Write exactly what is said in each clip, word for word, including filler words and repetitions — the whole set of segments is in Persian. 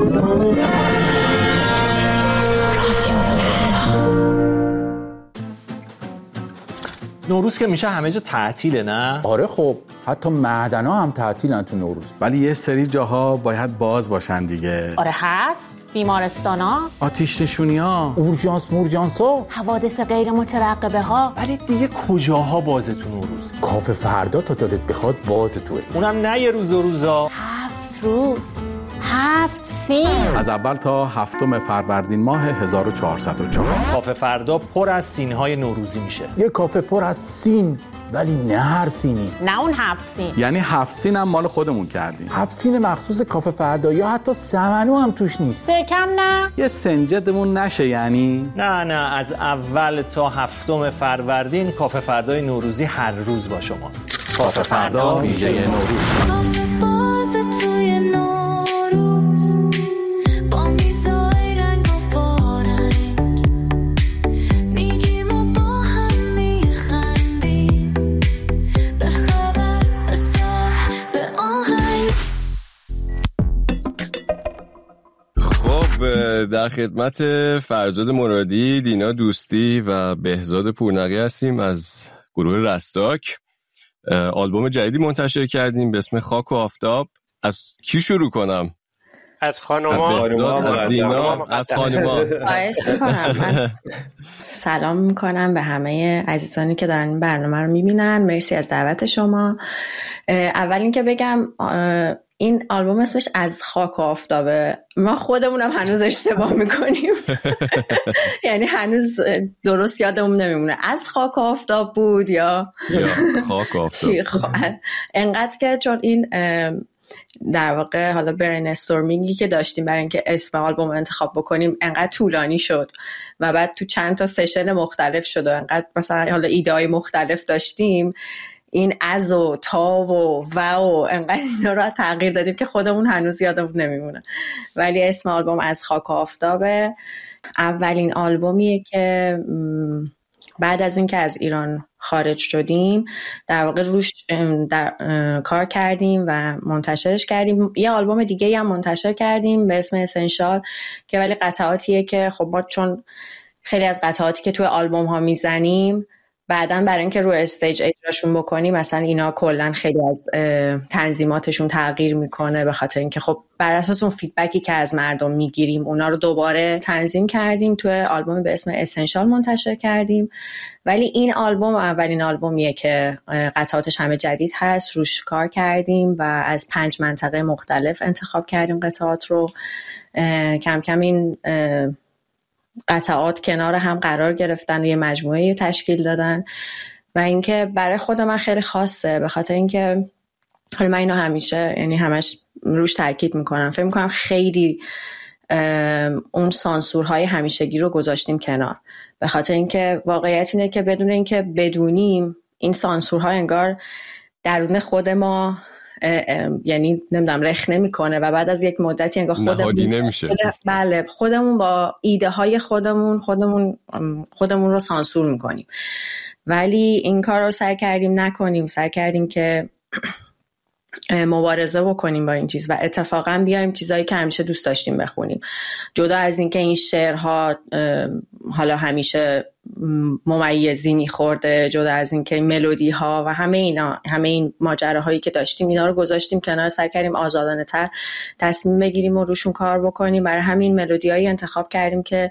نوروز که میشه همه جا تعطیله نه؟ آره خب حتی معدنا هم تعطیلن تو نوروز. ولی یه سری جاها باید باز باشن دیگه. آره هست. بیمارستانا، آتش نشونی‌ها، اورژانس مورژانس‌ها، حوادث غیر مترقبه ها. ولی دیگه کجاها بازه تو نوروز؟ کافه فردا تا دلت بخواد باز توه. اونم نه یه روز دو روزا، هفت روز، هفت سین. از اول تا هفتم فروردین ماه هزار و چهارصد و چهار. کافه فردا پر از سین‌های نوروزی میشه. یه کافه پر از سین، ولی نه هر سینی. نه اون هفت سین. یعنی هفت سین هم مال خودمون کردیم. هفت سین مخصوص کافه فردا، یا حتی سمنو هم توش نیست. سرکم نه. یه سنجدمون نشه یعنی؟ نه نه از اول تا هفتم فروردین کافه فردای نوروزی هر روز با شما. کافه فردا ویژه نوروز. کافه باز توی نوروز با میزای رنگ و وارنگ میگیم و با هم میخندیم به خبر به سر به آهنگ. خب در خدمت فرزاد مرادی، دینا دوستی و بهزاد پورنقی هستیم از گروه رستاک. آلبوم جدیدی منتشر کردیم به اسم خاک و آفتاب. از کی شروع کنم؟ از خانوما، از دینا، از خانوما. خواهش میکنم. من سلام میکنم به همه عزیزانی که دارن این برنامه رو میبینن. مرسی از دعوت شما. اول این که بگم این آلبوم اسمش از خاک و آفتابه. ما خودمونم هنوز اشتباه میکنیم. یعنی هنوز درست یادمون نمیمونه از خاک و آفتاب بود یا یا خاک و آفتاب. انقدر که چون این در واقع حالا برین استورمینگی که داشتیم برای اینکه اسم آلبوم انتخاب بکنیم انقدر طولانی شد و بعد تو چند تا سشن مختلف شد و انقدر مثلا حالا ایده‌های مختلف داشتیم، این از و تا و و و انقدر اینا رو تغییر دادیم که خودمون هنوز یادمون نمیمونه. ولی اسم آلبوم از خاک و آفتابه. اولین آلبومیه که بعد از اینکه از ایران خارج شدیم در واقع روش در کار کردیم و منتشرش کردیم. یه آلبوم دیگه هم منتشر کردیم به اسم اسنشال که ولی قطعاتیه که خب ما چون خیلی از قطعاتی که توی آلبوم ها میزنیم بعداً برای اینکه رو استیج اجراشون بکنیم مثلا اینا کلاً خیلی از تنظیماتشون تغییر میکنه، به خاطر اینکه خب بر اساس اون فیدبکی که از مردم میگیریم اونا رو دوباره تنظیم کردیم توی آلبوم به اسم اسنشال منتشر کردیم. ولی این آلبوم اولین آلبومیه که قطعاتش همه جدید هست، روش کار کردیم و از پنج منطقه مختلف انتخاب کردیم قطعات رو. کم کم این قطعات کنار هم قرار گرفتن و یه مجموعه تشکیل دادن و اینکه برای خود من خیلی خاصه، به خاطر اینکه حالا من اینو همیشه یعنی همش روش تاکید میکنم، فکر میکنم خیلی اون سانسورهای همیشگی رو گذاشتیم کنار، به خاطر اینکه واقعیت اینه که بدون اینکه بدونیم این سانسورها انگار درون خود ما یعنی نمیدونم رخ نمیکنه و بعد از یک مدتی انگار خودمون نمیشه. بله خودمون با ایده های خودمون خودمون خودمون رو سانسور میکنیم. ولی این کار رو سعی کردیم نکنیم، سعی کردیم که مبارزه بکنیم با این چیز و اتفاقا بیایم چیزایی که همیشه دوست داشتیم بخونیم، جدا از این که این شعرها حالا همیشه ممیزی میخورده، جدا از این که ملودی ها و همه اینا همه این ماجراهایی که داشتیم اینا رو گذاشتیم کنار، سعی کردیم آزادانه تر تصمیم بگیریم و روشون کار بکنیم. برای همین ملودیایی انتخاب کردیم که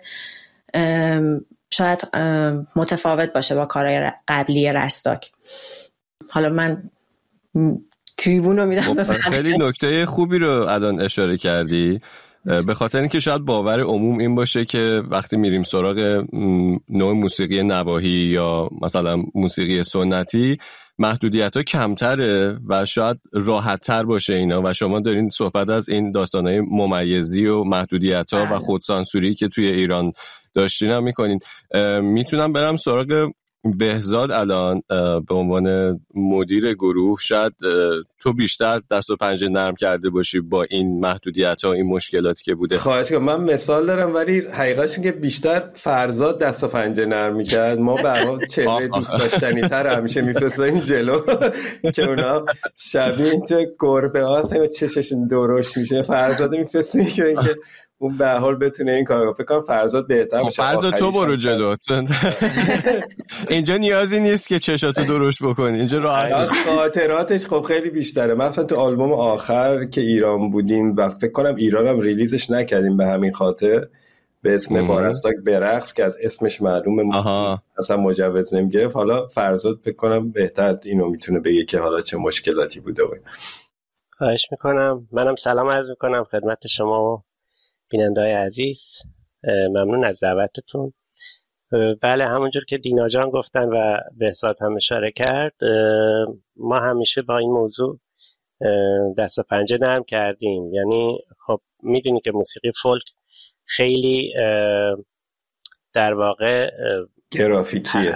شاید متفاوت باشه با کارهای قبلی رستاک. حالا من تریبون رو میدم. خیلی نکته خوبی رو الان اشاره کردی، به خاطر اینکه شاید باور عموم این باشه که وقتی میریم سراغ نوع موسیقی نواحی یا مثلا موسیقی سنتی محدودیت‌ها کمتره و شاید راحت‌تر باشه اینا، و شما دارین صحبت از این داستان‌های ممیزی و محدودیت‌ها و خودسانسوری که توی ایران داشتین هم میکنین. میتونم برم سراغ بهزاد الان به عنوان مدیر گروه شاید تو بیشتر دست و پنجه نرم کرده باشی با این محدودیت ها، این مشکلاتی که بوده. خواهش کنم. من مثال دارم ولی حقیقتش اینه که بیشتر فرزاد دست و پنجه نرم میکرد. ما به هر حال چهره دوست داشتنی تر همیشه میفرستیم جلو که اونا شبیه اینجا گربه ها چششون درشت میشه، فرزاد میفرستیم که اینکه اون به حال بتونه این کارو. فکر کنم فرزاد بهتر باشه. فرزاد تو برو جلو. اینجا نیازی نیست که چشاتو درشت بکنی، اینجا راحت. خاطراتش خب خیلی بیشتره. مثلا تو آلبوم آخر که ایران بودیم و فکر کنم ایرانم ریلیزش نکردیم به همین خاطر، به اسم بارستاک برقص که از اسمش معلومه اصلا مجوز نمیگرفت. حالا فرزاد فکر کنم بهتر اینو میتونه بگه که حالا چه مشکلاتی بوده. خواهش میکنم. منم سلام عرض میکنم خدمت شما و بیننده‌های عزیز. ممنون از دعوتتون. بله، همونجور که دینا جان گفتن و بهزاد هم اشاره کرد، ما همیشه با این موضوع دست و پنجه نرم کردیم. یعنی خب میدونی که موسیقی فولک خیلی در واقع گرافیکیه،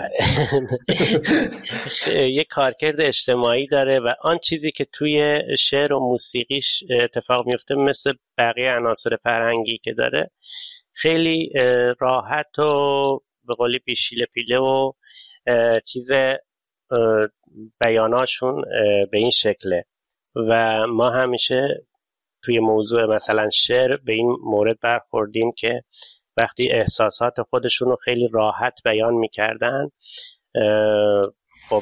یک کارکرد اجتماعی داره و آن چیزی که توی شعر و موسیقیش اتفاق میفته مثل بقیه عناصر فرهنگی که داره خیلی راحت و به قولی پیشیله پیله و چیز بیاناشون به این شکله و ما همیشه توی موضوع مثلا شعر به این مورد برخوردیم که وقتی احساسات خودشون رو خیلی راحت بیان میکردن، خب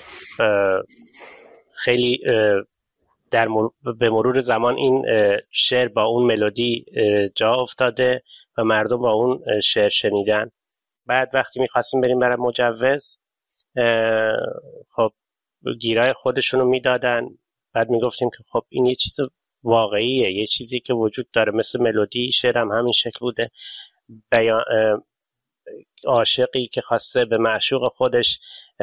خیلی در مر... به مرور زمان این شعر با اون ملودی جا افتاده و مردم با اون شعر شنیدن. بعد وقتی میخواستیم بریم برای مجوز، خب گیرای خودشون رو میدادن. بعد میگفتیم که خب این یه چیز واقعیه، یه چیزی که وجود داره، مثل ملودی شعر هم همین شکل بوده. بیان عاشقی که خواسته به معشوق خودش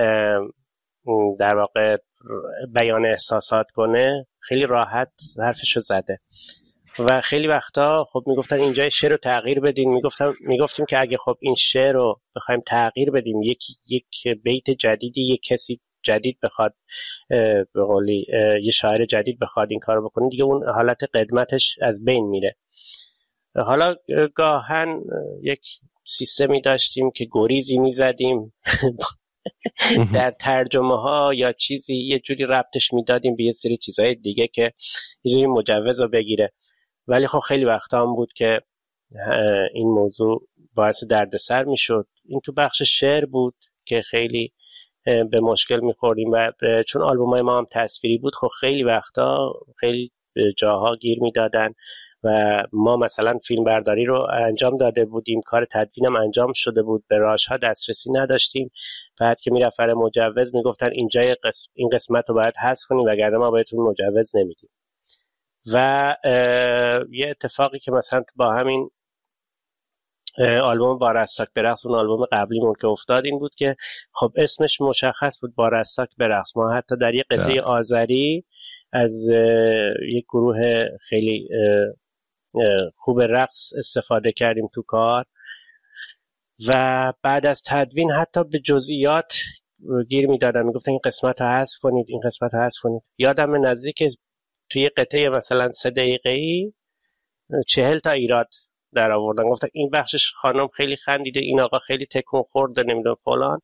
در واقع بیان احساسات کنه خیلی راحت حرفشو زده و خیلی وقتا خب میگفتن اینجا شعر رو تغییر بدین. میگفتم میگفتیم که اگه خب این شعر رو بخوایم تغییر بدیم، یک یک بیت جدیدی یک کسی جدید بخواد به قولی یه شاعر جدید بخواد این کارو بکنه، دیگه اون حالت قدمتش از بین میره. حالا گاهن یک سیستمی داشتیم که گریزی میزدیم در ترجمه ها یا چیزی، یه جوری ربطش میدادیم به یه سری چیزهای دیگه که یه جوری مجوز رو بگیره. ولی خب خیلی وقتا هم بود که این موضوع باعث دردسر میشد. این تو بخش شعر بود که خیلی به مشکل میخوردیم و چون آلبومای ما هم تصویری بود، خب خیلی وقتا خیلی جاها گیر میدادن و ما مثلا فیلم برداری رو انجام داده بودیم، کار تدوینم انجام شده بود، به راه‌ها دسترسی نداشتیم. بعد که میرفت برای مجوز میگفتن اینجا قسم این قسمت رو باید حذف کنیم وگرنه ما بهتون مجوز نمیدیم. و یه اتفاقی که مثلا با همین آلبوم بارستاک برقص، اون آلبوم قبلیمون که افتاد، این بود که خب اسمش مشخص بود، بارستاک برقص. ما حتی در یه قطعه آذری از یک گروه خیلی خوب رقص استفاده کردیم تو کار و بعد از تدوین حتی به جزئیات گیر میدادن، میگفتن این قسمت رو حذف کنید، این قسمت رو حذف کنید. یادم نزدیک توی قطعه مثلا سه دقیقه‌ای چهل تا ایراد در آوردن، گفتن این بخشش خانم خیلی خندیده، این آقا خیلی تکون خورده، نمیدونم فلان.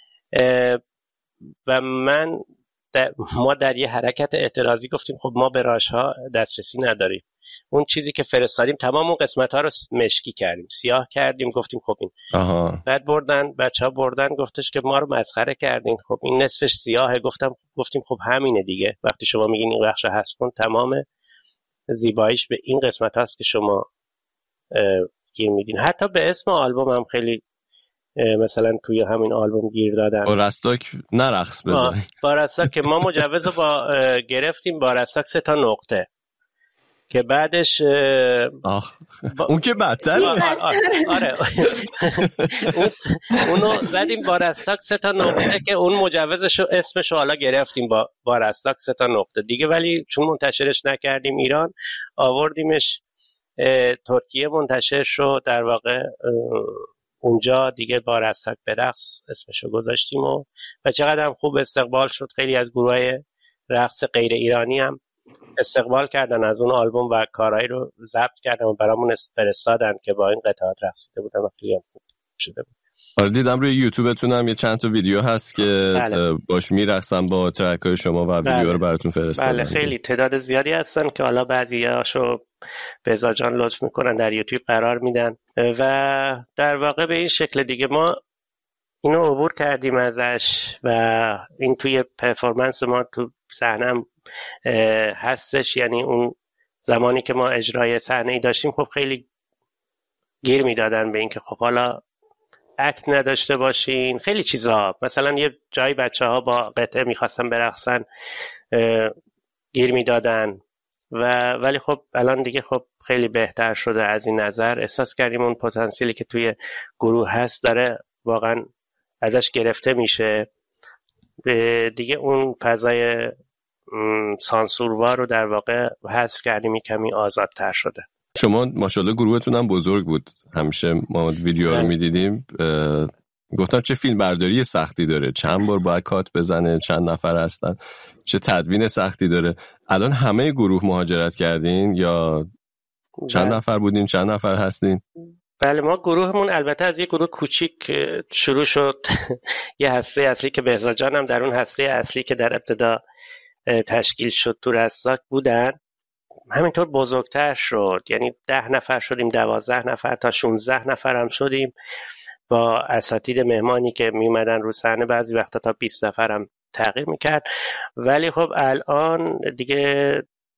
و من در ما در یه حرکت اعتراضی گفتیم خب ما به راه‌ها دسترسی نداریم. اون چیزی که فرستادیم تمام اون قسمت‌ها رو مشکی کردیم، سیاه کردیم، گفتیم خب این آها. بعد بردن بچه‌ها بردن گفتش که ما رو مسخره کردین، خب این نصفش سیاهه. گفتم گفتیم خب همینه دیگه، وقتی شما میگین این بخش حذف کن، تمام زیباییش به این قسمت هست که شما گیر میدین. حتی به اسم آلبوم هم خیلی مثلا توی همین آلبوم گیر دادن، بارستاک نرقص بزنید. بارستاک که ما مجوز رو با گرفتیم، بارستاک سه تا نقطه که بعدش آخ با... اون که بدتر آره, آره. اون اونو زدیم بارستاک سه تا نقطه که اون مجوزش رو اسمش رو حالا گرفتیم با بارستاک سه تا نقطه دیگه. ولی چون منتشرش نکردیم ایران، آوردیمش ترکیه، منتشر شد در واقع اونجا دیگه با رسک به رقص اسمشو گذاشتیم و و چقدر هم خوب استقبال شد. خیلی از گروهای رقص غیر ایرانی هم استقبال کردن از اون آلبوم و کارهایی رو ضبط کردن و برامون فرستادن که با این قطعات رقصیده بودن و خیلی هم خوب شده بود. آره دیدم روی یوتیوبتون هم یه چند تا ویدیو هست که بله. باش میرقصن با ترک‌های شما و ویدیو بله. رو براتون فرستادن. بله خیلی تعداد زیادی هستن که حالا بعضیاشو بهزاد جان لطف میکنن در یوتیوب قرار میدن و در واقع به این شکل دیگه ما اینو عبور کردیم ازش و این توی پرفورمنس ما تو صحنه هستش. یعنی اون زمانی که ما اجرای صحنه‌ای داشتیم خب خیلی گیر میدادن به این که خب حالا اکت نداشته باشین، خیلی چیزا. مثلا یه جایی بچه ها با قطعه میخواستن برقصن گیر میدادن و ولی خب الان دیگه خب خیلی بهتر شده. از این نظر احساس کردیم اون پتانسیلی که توی گروه هست داره واقعا ازش گرفته میشه. دیگه اون فضای سانسوروار رو در واقع حذف کردیم، کمی آزادتر شده. شما ماشاءالله گروهتون هم بزرگ بود، همیشه ما ویدیو رو میدیدیم. گفتم چه فیلم برداری سختی داره، چند بار باید کات بزنه، چند نفر هستن، چه تدوین سختی داره. الان همه گروه مهاجرت کردین یا چند بله. نفر بودین، چند نفر هستین؟ بله ما گروهمون البته از یه گروه کوچیک شروع شد. یه هسته اصلی که بهزاد جان هم در اون هسته اصلی که در ابتدا تشکیل شد تو رساک بودن، همینطور بزرگتر شد. یعنی ده نفر شدیم، دوازده نفر تا شونزده نفر هم شدیم با اساتید مهمانی که میومدن رو صحنه، بعضی وقتا تا بیست نفر هم تغییر میکرد. ولی خب الان دیگه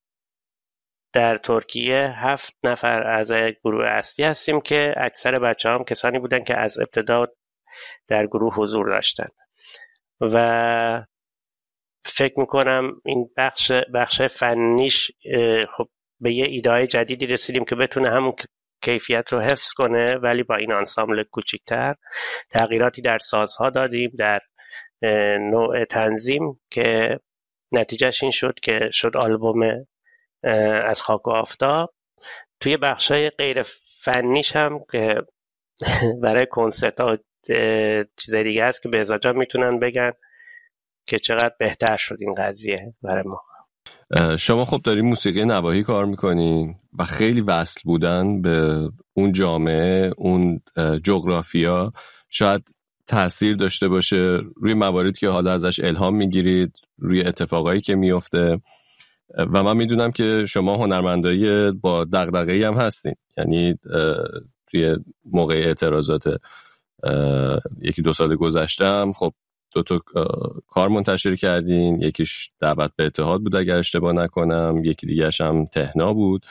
در ترکیه هفت نفر از گروه اصلی هستیم که اکثر بچه هم کسانی بودن که از ابتدا در گروه حضور داشتن و فکر میکنم این بخش بخش فنیش خب به یه ایده جدیدی رسیدیم که بتونه همون کیفیت رو حفظ کنه ولی با این آنسامبل کوچیک‌تر. تغییراتی در سازها دادیم، در نوع تنظیم که نتیجهش این شد که شد آلبوم از خاک و آفتاب. توی بخشای غیر فنیش هم که برای کنسرت ها چیزای دیگه هست که بهزاد جان میتونن بگن که چقدر بهتر شد این قضیه برای ما. شما خب دارین موسیقی نواحی کار میکنین و خیلی وصل بودن به اون جامعه، اون جغرافیا شاید تأثیر داشته باشه روی مواردی که حالا ازش الهام میگیرید، روی اتفاقایی که میفته. و من میدونم که شما هنرمندایی با دغدغه‌ای هم هستین، یعنی توی موقع اعتراضات یکی دو سال گذشته هم خب دو تا کار منتشر کردین، یکیش دعوت به اتحاد بود اگر اشتباه نکنم، یکی دیگرش هم تهنا بود.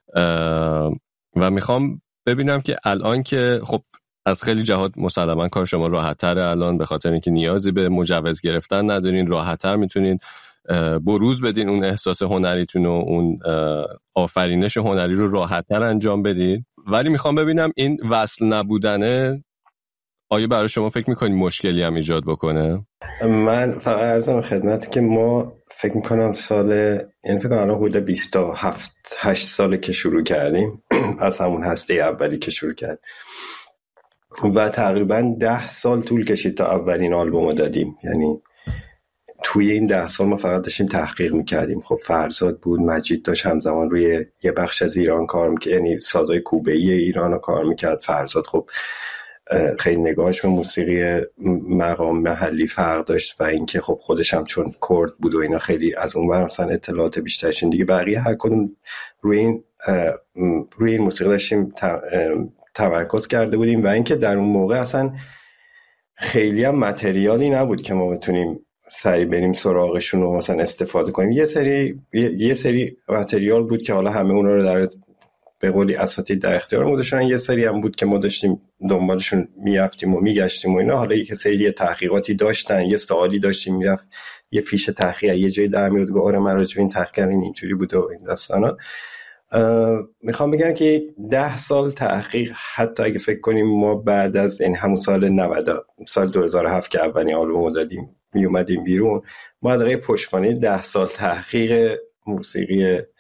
و میخوام ببینم که الان که خب از خیلی جهات مسلما کار شما راحت‌تره الان، به خاطر اینکه نیازی به مجوز گرفتن ندارین، راحت‌تر میتونین بروز بدین اون احساس هنریتون و اون آفرینش هنری رو راحت‌تر انجام بدین. ولی میخوام ببینم این وصل نبودنه آیا برای شما فکر میکنید مشکلی هم ایجاد بکنه؟ من فقط عرضم خدمت که ما فکر میکنم سال یعنی فکر کنم حدود بیست و هفت هشت ساله که شروع کردیم از همون هسته اولی که شروع کرد و تقریبا ده سال طول کشید تا اولین آلبوم رو دادیم. یعنی توی این ده سال ما فقط داشتیم تحقیق میکردیم. خب فرزاد بود، مجید داشت همزمان روی یه بخش از ایران کار میکرد، یعنی سازای کوبه‌ای ایران رو کار میکرد. فرزاد خب خیلی نگاهش به موسیقی مقام محلی فرق داشت و اینکه خب خودش هم چون کرد بود و اینا خیلی از اون ور مثلا اطلاعات بیشترشین دیگه. بقیه هر کدوم روی این روی این موسیقی داشتیم تمرکز کرده بودیم و اینکه در اون موقع اصلا خیلی هم متریالی نبود که ما بتونیم سریع بریم سراغشون و مثلا استفاده کنیم. یه سری یه, یه سری متریال بود که حالا همه اونا رو در به قولی اساتید در اختیار ما داشتن، یه سری هم بود که ما داشتیم دنبالشون میرفتیم و میگشتیم و اینا. حالا یک سری یه تحقیقاتی داشتن، یه سوالی داشتیم میرفت یه فیش تحقیق یه جای در میاد گفت آره من راجع به این تحقیق این اینجوری بوده و این داستانا. میخوام بگم که ده سال تحقیق، حتی اگه فکر کنیم ما بعد از این همون سال نود سال دو هزار و هفت که اولین آلبومو دادیم می اومدیم بیرون، ما دقیقه پشتوانه ده سال تحقیق موسیقی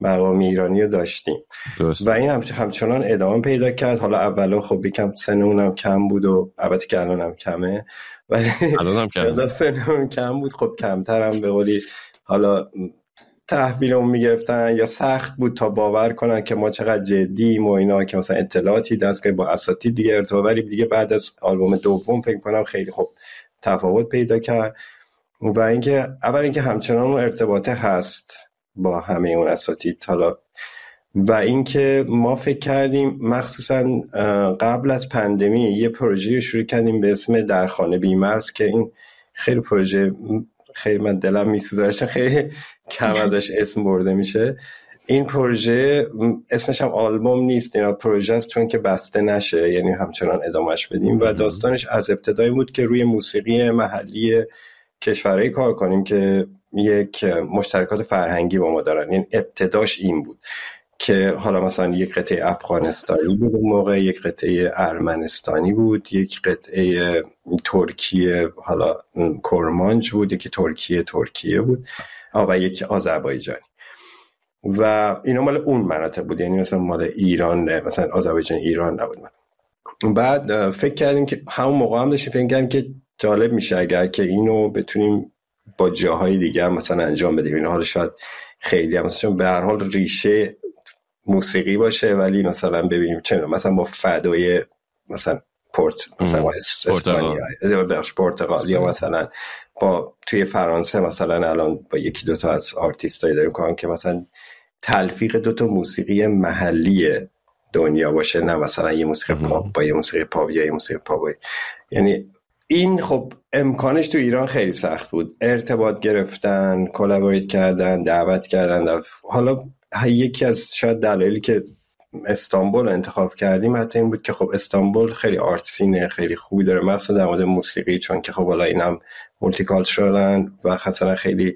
مقامی ایرانی رو داشتیم درست. و این هم همچنان ادامه پیدا کرد. حالا اولا خب یکم سن اونم کم بود و البته که الان هم کمه، ولی الان هم کمه، سن اون کم بود، خب کمتر هم به قولی حالا تحویلمون میگرفتن یا سخت بود تا باور کنن که ما چقدر جدییم و اینا، که مثلا اطلاعاتی دست که با اساتید دیگه ارتباطی دیگه. بعد از آلبوم دوم فکر کنم خیلی خب تفاوت پیدا کرد و اینکه اول اینکه همچنان اون ارتباطه هست با همه اون اساتید حالا، و اینکه ما فکر کردیم مخصوصا قبل از پندمی یه پروژه شروع کردیم به اسم در خانه بیمرز که این خیلی پروژه خیلی من دلم میسوزه، خیلی کم ازش اسم برده میشه. این پروژه اسمش هم آلبوم نیست، اینا پروژه است چون که بسته نشه، یعنی همچنان ادامهش بدیم و داستانش از ابتدای بود که روی موسیقی محلی کشورهای کار کنیم که یک مشترکات فرهنگی با ما دارن. این ابتداش این بود که حالا مثلا یک قطعه افغانستانی بود اون موقع، یک قطعه ارمنستانی بود، یک قطعه ترکیه حالا کرمانج بود، یکی ترکیه ترکیه بود و یک آذربایجانی و اینا مال اون مناطق بود، یعنی مثلا مال ایران نه، مثلا آذربایجان ایران نبود. من بعد فکر کردیم که همون موقع هم داشتیم فکر کردیم که جالب میشه اگر که اینو بتونیم با جاهای دیگه هم مثلا انجام بدیم. این حالا شاید خیلی هم مثلا چون به هر حال ریشه موسیقی باشه، ولی مثلا ببینیم چه مثلا با فدای مثلا پورت مثلا اسپانیا بخش پرتغال یا مثلا با توی فرانسه مثلا الان با یکی دوتا از آرتیستایی داریم کارن که مثلا تلفیق دوتا موسیقی محلی دنیا باشه، نه مثلا یه موسیقی پاپ با یه موسیقی پاپ یا یه موسیقی پاپ. یعنی این خب امکانش تو ایران خیلی سخت بود، ارتباط گرفتن، کلابوریت کردن، دعوت کردن. دعوت. حالا یکی از شاید دلایلی که استانبول انتخاب کردیم حتی این بود که خب استانبول خیلی آرت سینه خیلی خوبی داره، مخصوصا در مورد موسیقی، چون که خب حالا اینم مولتی کالچرالن و خاصا خیلی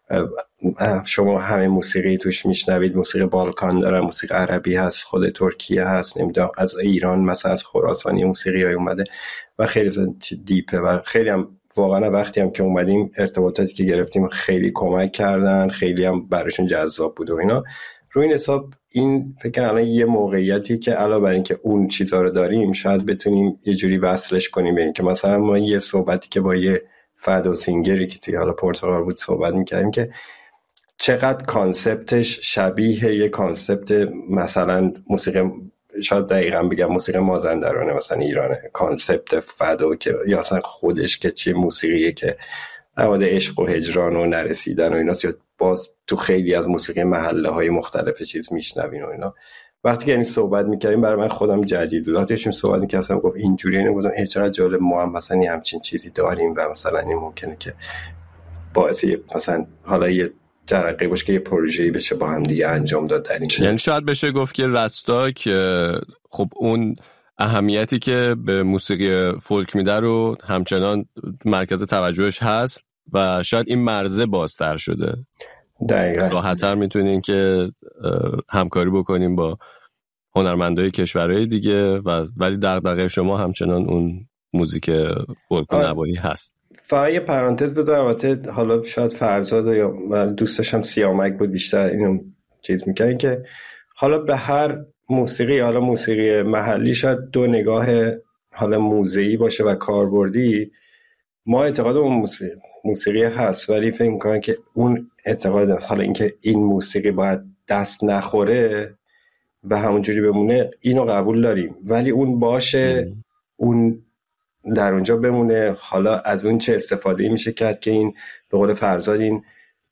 شما همه موسیقی توش میشنوید، موسیقی بالکان داره، موسیقی عربی هست، خود ترکیه هست، نمیدونم از ایران مثلا از خراسانی موسیقی های اومده و خیلی دیپه و خیلی هم واقعا وقتی هم که اومدیم ارتباطاتی که گرفتیم خیلی کمک کردن، خیلی هم براشون جذاب بود و اینا. روی این حساب این فکر کنم یه موقعیتی که علاوه بر این که اون چیزا رو داریم شاید بتونیم یه جوری وصلش کنیم به این که مثلا ما یه صحبتی که با یه فدو سینگری که توی حالا پرتغال بود صحبت می‌کردیم که چقدر کانسپتش شبیه یه کانسپت مثلا موسیقی، شاید دقیقاً بگم موسیقی مازندرانه مثلا ایرانه، کانسپت فدو که یا اصلا خودش که چه موسیقیه که نماد عشق و هجران و نرسیدن و اینا، باز تو خیلی از موسیقی محله های مختلف چیز میشنوین و اینا. وقتی که این صحبت میکردیم برای من خودم جدید بود، وقتی داشتیم صحبت میکردم گفت اینجوری اینو بودم هیچ چقدر جالب ما هم مثلا همچین چیزی داریم و مثلا این ممکنه که باعث مثلا حالا یه جرقه باشه که یه پروژه‌ای بشه با هم دیگه انجام داد در این. یعنی شاید بشه گفت که رستاک خب اون اهمیتی که به موسیقی فولک میده رو همچنان مرکز توجهش هست و شاید این مرزه بازتر شده. دقیقاً راحت‌تر میتونین که همکاری بکنیم با هنرمندای کشورهای دیگه و ولی دغدغه شما همچنان اون موزیک فولک و نوایی هست. فقط یه پرانتز بذارم، البته حالا شاید فرزاد یا من دوست داشتم سیامک بود بیشتر اینو چیز میکنن که حالا به هر موسیقی، حالا موسیقی محلی شاید دو نگاه حالا موزه‌ای باشه و کاربردی. ما اعتقاد اون موسیقی, موسیقی هست ولی فکر میکنم که اون اعتقاد حالا اینکه این موسیقی باید دست نخوره و همونجوری بمونه اینو قبول داریم، ولی اون باشه ام. اون در اونجا بمونه. حالا از اون چه استفاده میشه کرد که این به قول فرزاد این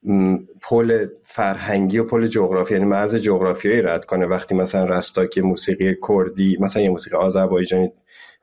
پل فرهنگی و پل جغرافی، یعنی مرز جغرافیایی رد کنه. وقتی مثلا رستاک موسیقی کردی مثلا یه موسیقی آذربایجانی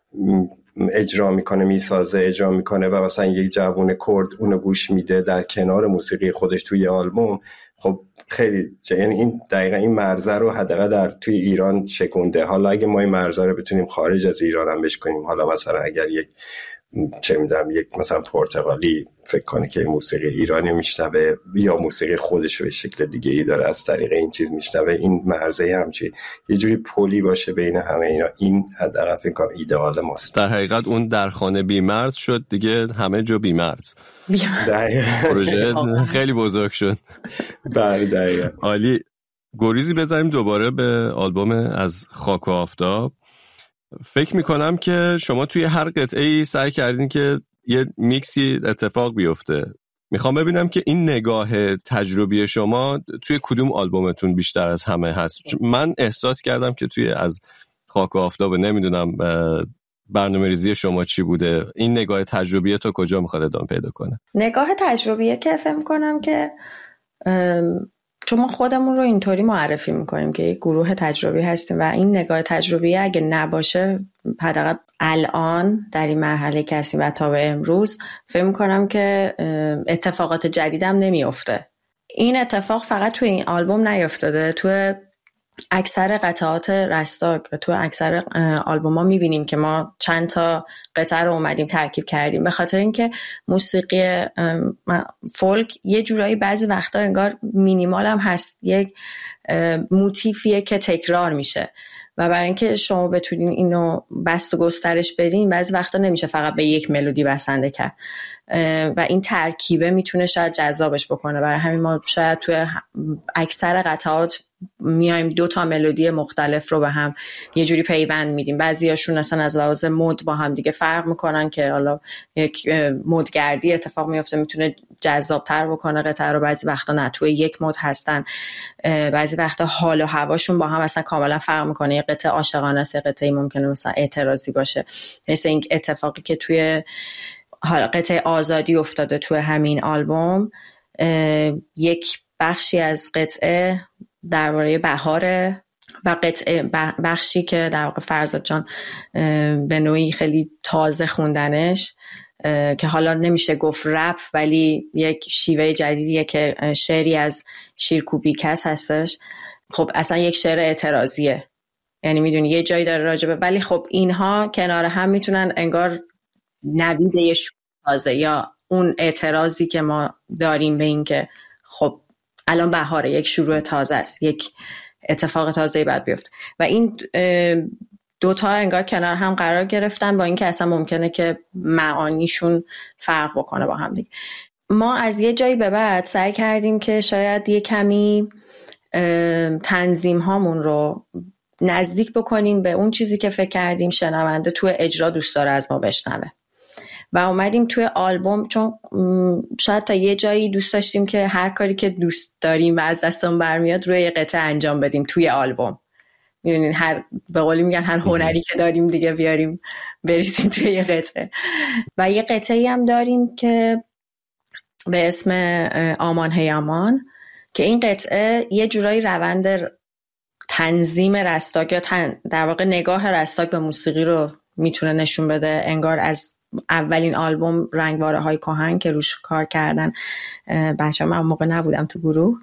اجرا میکنه، میسازه، اجرا میکنه و مثلا یک جوون کرد اونو گوش میده در کنار موسیقی خودش توی آلبوم، خب خیلی یعنی این دقیقا این مرزه رو حداقل در توی ایران شکونده. حالا اگه ما این مرزه رو بتونیم خارج از ایران هم بشکنیم، حالا مثلا اگر یک چه میدونم یک مثلا پرتغالی فکر کنه که موسیقی ایرانی میشنوه یا موسیقی خودش رو به شکل دیگه ای داره از طریق این چیز میشنوه، این مرزه همچی یه جوری پلی باشه بین همه اینا، این حداقل فکر کنم ایدئال ماست. در حقیقت اون در خانه بی‌مرز شد دیگه، همه جا بی‌مرز. پروژه خیلی بزرگ شد. بله دقیقاً. عالی. گریزی بزنیم دوباره به آلبوم از خاک و آفتاب. فکر میکنم که شما توی هر قطعه‌ای سعی کردین که یه میکسی اتفاق بیفته. میخوام ببینم که این نگاه تجربی شما توی کدوم آلبومتون بیشتر از همه هست. من احساس کردم که توی از خاک و آفتاب، نمیدونم برنامه‌ریزی شما چی بوده، این نگاه تجربیه تو کجا میخواد ادامه پیدا کنه؟ نگاه تجربیه که فهم کنم که چون ما خودمون رو اینطوری معرفی میکنیم که یک گروه تجربی هستیم و این نگاه تجربیه اگه نباشه، حداقل الان در این مرحله که هستیم و تا به امروز، فهم کنم که اتفاقات جدیدم نمیفته. این اتفاق فقط توی این آلبوم نیفتاده، توی اکثر قطعات رستاک، تو اکثر آلبوم ها میبینیم که ما چند تا قطعه رو اومدیم ترکیب کردیم، به خاطر اینکه موسیقی فولک یه جورایی بعضی وقتا انگار مینیمال هم هست، یک موتیفیه که تکرار میشه و برای اینکه شما بتونین اینو بست و گسترش بدین بعضی وقتا نمیشه فقط به یک ملودی بسنده کرد و این ترکیبه میتونه شاید جذابش بکنه. برای همین ما شاید توی اکثر قطعات میایم دو تا ملودی مختلف رو به هم یه جوری پیوند میدیم. بعضیاشون اصلا از لحاظ مود با هم دیگه فرق میکنن که حالا یک مودگردی اتفاق میفته، میتونه جذابتر بکنه قطعه رو، بعضی وقتا نه، توی یک مود هستن، بعضی وقتا حال و هواشون با هم اصلا کاملا فرق میکنه. یه قطعه عاشقانه است، قطعه ممکنه مثلا اعتراضی باشه، مثل این اتفاقی که توی قطعه آزادی افتاده توی همین آلبوم. یک بخشی از قطعه درباره بهاره و قطعه بخشی که در واقع فرزاد جان به نوعی خیلی تازه خوندنش، که حالا نمیشه گفت رپ ولی یک شیوه جدیدیه که شعری از شیرکوبیکس هستش. خب اصلا یک شعر اعتراضیه، یعنی میدونی یه جایی داره راجبه، ولی خب اینها کنار هم میتونن انگار نوید یه شروع تازه یا اون اعتراضی که ما داریم به این که خب الان بهاره، یک شروع تازه است، یک اتفاق تازه‌ای باید بیفته و این دوتا انگار کنار هم قرار گرفتن با اینکه اصلا ممکنه که معانیشون فرق بکنه با هم دیگه. ما از یه جایی به بعد سعی کردیم که شاید یه کمی تنظیم هامون رو نزدیک بکنیم به اون چیزی که فکر کردیم شنونده توی اجرا دوست داره از ما بشنوه و اومدیم توی آلبوم، چون شاید تا یه جایی دوست داشتیم که هر کاری که دوست داریم و از دستمون برمیاد روی یه قطعه انجام بدیم توی آلبوم. میدونین هر به قولی میگن هر هنری که داریم دیگه بیاریم بریزیم توی یه قطعه. و یه قطعه‌ای هم داریم که به اسم آمان هی آمان، که این قطعه یه جورایی روند تنظیم رستاک یا تن در واقع نگاه رستاک به موسیقی رو میتونه نشون بده. انگار از اولین آلبوم رنگواره های کهن که روش کار کردن بچه من موقع نبودم تو گروه.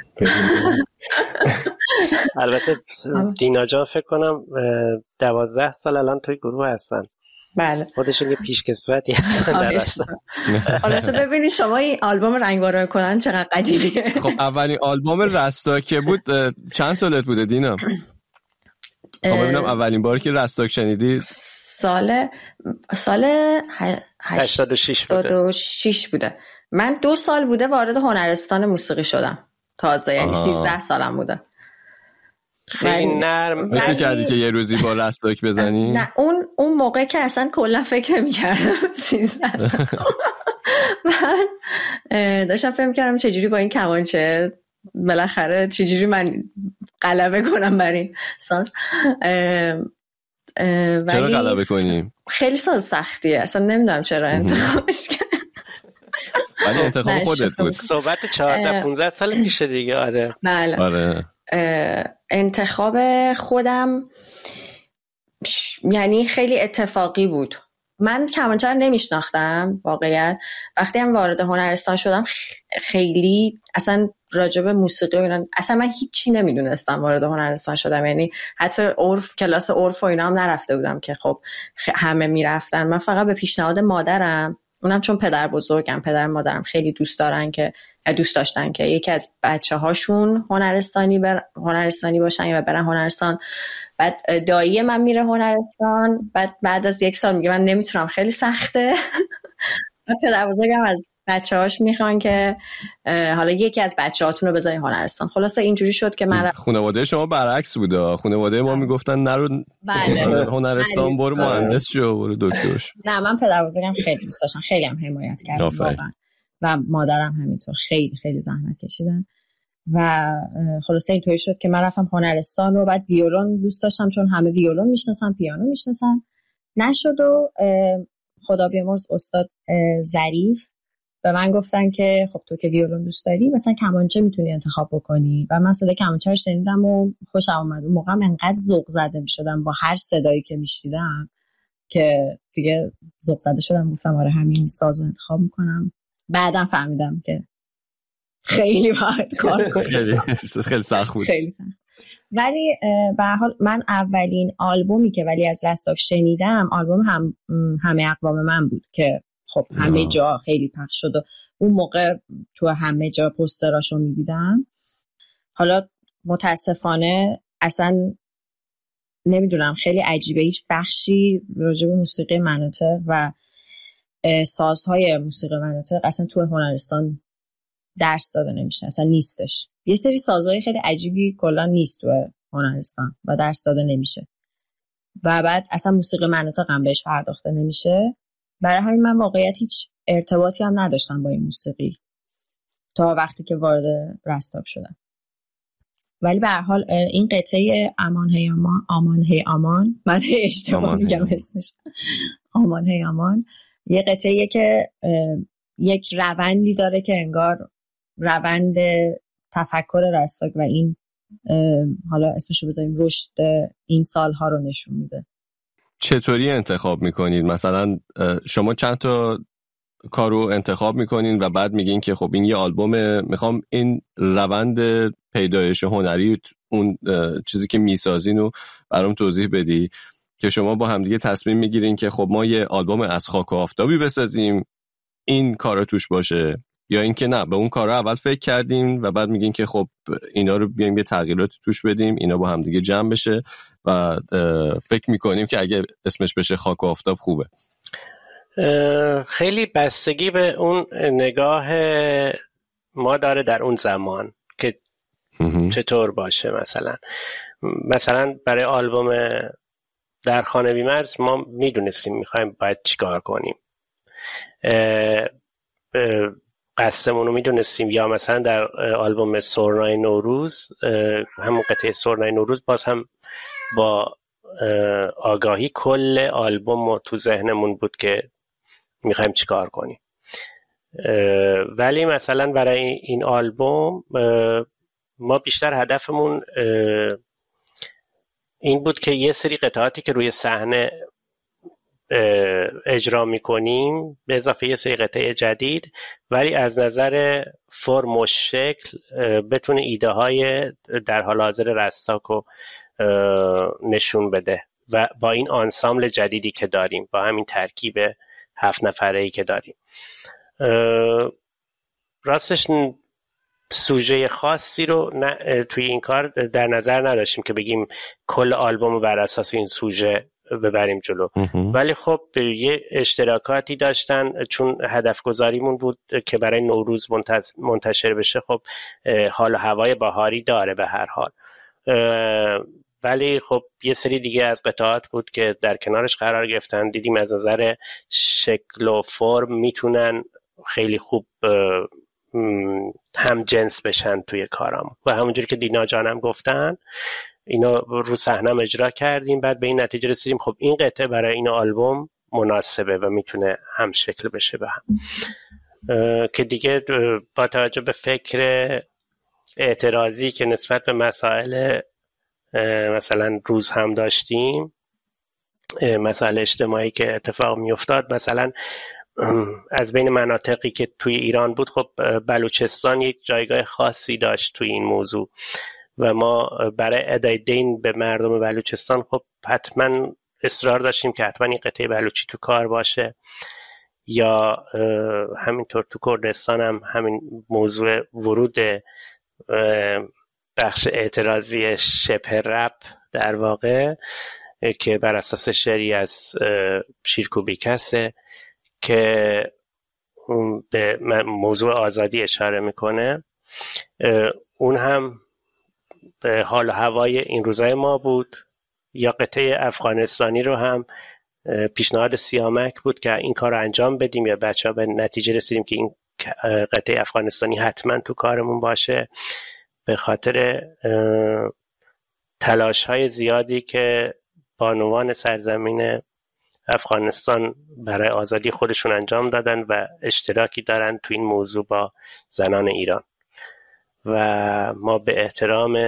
البته دینا جان فکر کنم دوازده سال الان توی گروه هستن. بله خودشون یه پیشکسوتی هستن. خلاصه ببینید شما این آلبوم رنگواره کهن چقدر قدیمیه. خب اولین آلبوم رستاک بود چند سالت بوده دینا؟ خب ببینم اولین باری که رستاک شنیدی سال سال هشتاد و شش بوده. بوده. من دو سال بوده وارد هنرستان موسیقی شدم تازه، یعنی سیزده سالم بوده. خیلی نرم فکر کردی که یه روزی با رستاک بزنی؟ نه اون اون موقع که اصلا کلا فکر نمی‌کردم سیزده سال. من داشتم فکر می‌کردم چجوری با این کمانچه بالاخره چجوری من غلبه کنم بر این ساز. چرا غلبه کنیم؟ خیلی ساز سختیه، اصلا نمیدونم چرا انتخابش کردم. ولی انتخاب خودت بود. صحبت چهارده پانزده سال پیشه دیگه. آره بله آره. انتخاب خودم یعنی خیلی اتفاقی بود. من کمانچه رو نمیشناختم واقعا. وقتی هم وارد هنرستان شدم خیلی اصلا راجب موسیقی و اینا اصلا من هیچی نمیدونستم. وارد هنرستان شدم یعنی حتی عرف کلاس عرف و اینا هم نرفته بودم که خب همه میرفتن. من فقط به پیشنهاد مادرم، اونم چون پدر بزرگم پدر مادرم خیلی دوست دارن که دوست داشتن که یکی از بچه هاشون هنرستانی بر هنرستانی باشن یا برن هنرستان. بعد دایی من میره هنرستان، بعد بعد از یک سال میگه من نمیتونم خیلی سخته. و پدر بزرگم از بچه‌هاش میخوان که حالا یکی از بچه‌هاتون رو بذارین هنرستان. خلاصه اینجوری شد که من خانواده شما برعکس بوده. خانواده ما میگفتن نرو هنرستان، برو مهندس شو، برو دکتر شو. نه، من پدر بزرگم خیلی دوست داشتن، خیلی هم حمایت کردن واقعا، و مادرم همینطور خیلی خیلی زحمت کشیدن و خلاصه اینطوری شد که من رفتم هنرستان و بعد ویولون دوست داشتم چون همه ویولون میشناسن، پیانو میشناسن. نشد و خدا بیامرز استاد ظریف به من گفتن که خب تو که ویولون دوست داری مثلا کمانچه میتونی انتخاب بکنی و من صدای کمانچه رو شنیدم و خوشم اومد. اون موقع انقدر ذوق زده میشدم با هر صدایی که میشنیدم که دیگه ذوق زده شدم، گفتم آره همین سازو انتخاب میکنم. بعدم فهمیدم که خیلی باید کار کنم، خیلی خیلی سخت بود، خیلی سخت. ولی به هر حال من اولین آلبومی که ولی از رستاک شنیدم آلبوم هم همه اقوام من بود که خب همه آه. جا خیلی پخش شد و اون موقع تو همه جا پوستراشو میدیدم. حالا متاسفانه اصلا نمیدونم خیلی عجیبه، هیچ بخشی راجع به موسیقی مناطق و سازهای موسیقی مناطق اصلا تو هنرستان درس داده نمیشه، اصلا نیستش. یه سری سازهای خیلی عجیبی کلا نیست تو هنرستان و درس داده نمیشه و بعد اصلا موسیقی مناطق هم بهش پرداخته نمیشه. برای همین من واقعیت هیچ ارتباطی هم نداشتم با این موسیقی تا وقتی که وارد رستاک شدم. ولی به هر حال این قطعه امان هی امان، امان هی امان، من اشتباه میگم اسمش، امان هی امان، یه قطعه که یک روندی داره که انگار روند تفکر رستاک و این حالا اسمشو بذاریم رشد این سالها رو نشون میده. چطوری انتخاب میکنید؟ مثلا شما چند تا کارو انتخاب میکنین و بعد میگین که خب این یه آلبومه، میخوام این روند پیدایش هنری اون چیزی که میسازین رو برام توضیح بدی که شما با همدیگه تصمیم میگیرین که خب ما یه آلبوم از خاک و آفتابی بسازیم این کارا توش باشه، یا اینکه نه به اون کارا اول فکر کردیم و بعد میگین که خب اینا رو بیایم یه تغییرات توش بدیم اینا با همدیگه جمع بشه و فکر میکنیم که اگه اسمش بشه خاک و آفتاب خوبه؟ خیلی بستگی به اون نگاه ما داره در اون زمان که چطور باشه. مثلا مثلا برای آلبوم در خانه بیمرز ما میدونستیم میخوایم باید چیکار کنیم، قصدمون رو میدونستیم. یا مثلا در آلبوم سرنای نوروز، همون قطعه سرنای نوروز باز هم با آگاهی کل آلبوم تو ذهنمون بود که میخوایم چیکار کنیم. ولی مثلا برای این آلبوم ما بیشتر هدفمون این بود که یه سری قطعاتی که روی صحنه اجرا میکنیم به اضافه یه سری قطعه جدید، ولی از نظر فرم و شکل بتونه ایده های در حال حاضر رستاک رو نشون بده و با این آنسامبل جدیدی که داریم، با همین ترکیب هفت نفره‌ای که داریم. راستش سوژه خاصی رو توی این کار در نظر نداشتیم که بگیم کل آلبوم رو بر اساس این سوژه ببریم جلو، ولی خب یه اشتراکاتی داشتن چون هدف گذاریمون بود که برای نوروز منتشر بشه. خب حال و هوای بهاری داره به هر حال، ولی خب یه سری دیگه از قطعات بود که در کنارش قرار گرفتن، دیدیم از نظر شکل و فرم میتونن خیلی خوب هم جنس بشن توی کارام و همونجوری که دینا جانم گفتن اینا رو صحنه اجرا کردیم، بعد به این نتیجه رسیدیم خب این قطعه برای این آلبوم مناسبه و میتونه هم شکل بشه به هم. که دیگه با توجه به فکر اعتراضی که نسبت به مسائل مثلا روز هم داشتیم، مسائل اجتماعی که اتفاق میافتاد، مثلا از بین مناطقی که توی ایران بود خب بلوچستان یک جایگاه خاصی داشت توی این موضوع و ما برای ادای دین به مردم بلوچستان خب حتما اصرار داشتیم که حتما این قطعه بلوچی تو کار باشه. یا همینطور تو کردستان هم همین موضوع ورود بخش اعتراضی شبه رپ در واقع که بر اساس شعری از شیرکوبیکسه که به موضوع آزادی اشاره میکنه، اون هم به حال و هوای این روزای ما بود. یا قطعه افغانستانی رو هم پیشنهاد سیامک بود که این کار رو انجام بدیم، یا بچه ها به نتیجه رسیدیم که این قطعه افغانستانی حتما تو کارمون باشه، به خاطر تلاش های زیادی که بانوان سرزمین افغانستان برای آزادی خودشون انجام دادن و اشتراکی دارن تو این موضوع با زنان ایران، و ما به احترام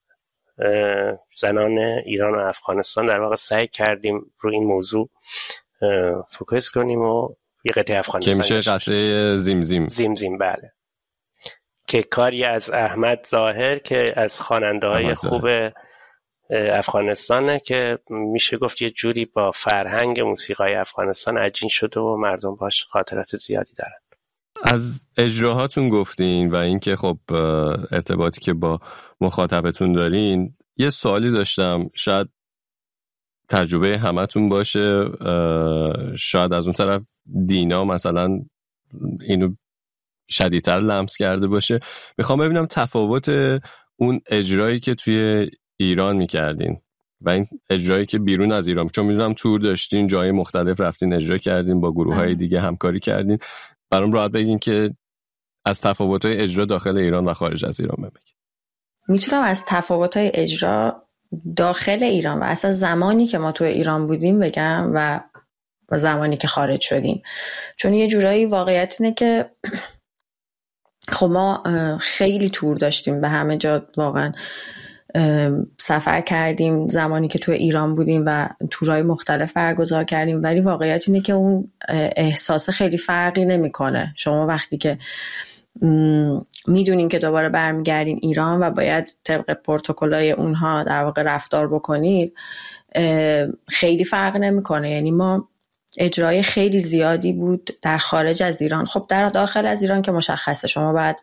زنان ایران و افغانستان در واقع سعی کردیم رو این موضوع فوکس کنیم و یه قطعه افغانستان که میشه قطعه زیمزیم. زیمزیم بله، که کاری از احمد ظاهر که از خواننده های خوب افغانستانه که میشه گفت یه جوری با فرهنگ موسیقای افغانستان عجین شده و مردم باش خاطرات زیادی دارن. از اجراهاتون گفتین و اینکه خب ارتباطی که با مخاطبتون دارین، یه سوالی داشتم، شاید تجربه همتون باشه، شاید از اون طرف دینا مثلا اینو شدیدتر لمس کرده باشه. میخوام ببینم تفاوت اون اجرایی که توی ایران میکردین و این اجرایی که بیرون از ایران، چون میدونم تور داشتین، جای مختلف رفتین اجرا کردین، با گروه های دیگه همکاری کردین، برام راحت بگین که از تفاوت‌های اجرا داخل ایران و خارج از ایران بگین. میتونم از تفاوت‌های اجرا داخل ایران و اصلا زمانی که ما تو ایران بودیم بگم و و زمانی که خارج شدیم، چون یه جورایی واقعیت اینه که خب ما خیلی تور داشتیم، به همه جا واقعا سفر کردیم زمانی که تو ایران بودیم و تورهای مختلف برگزار کردیم، ولی واقعیت اینه که اون احساس خیلی فرقی نمیکنه. شما وقتی که میدونین که دوباره برمیگردین ایران و باید طبق پروتکل‌های اونها در واقع رفتار بکنید، خیلی فرق نمیکنه. یعنی ما اجرای خیلی زیادی بود در خارج از ایران. خب در داخل از ایران که مشخصه، شما باید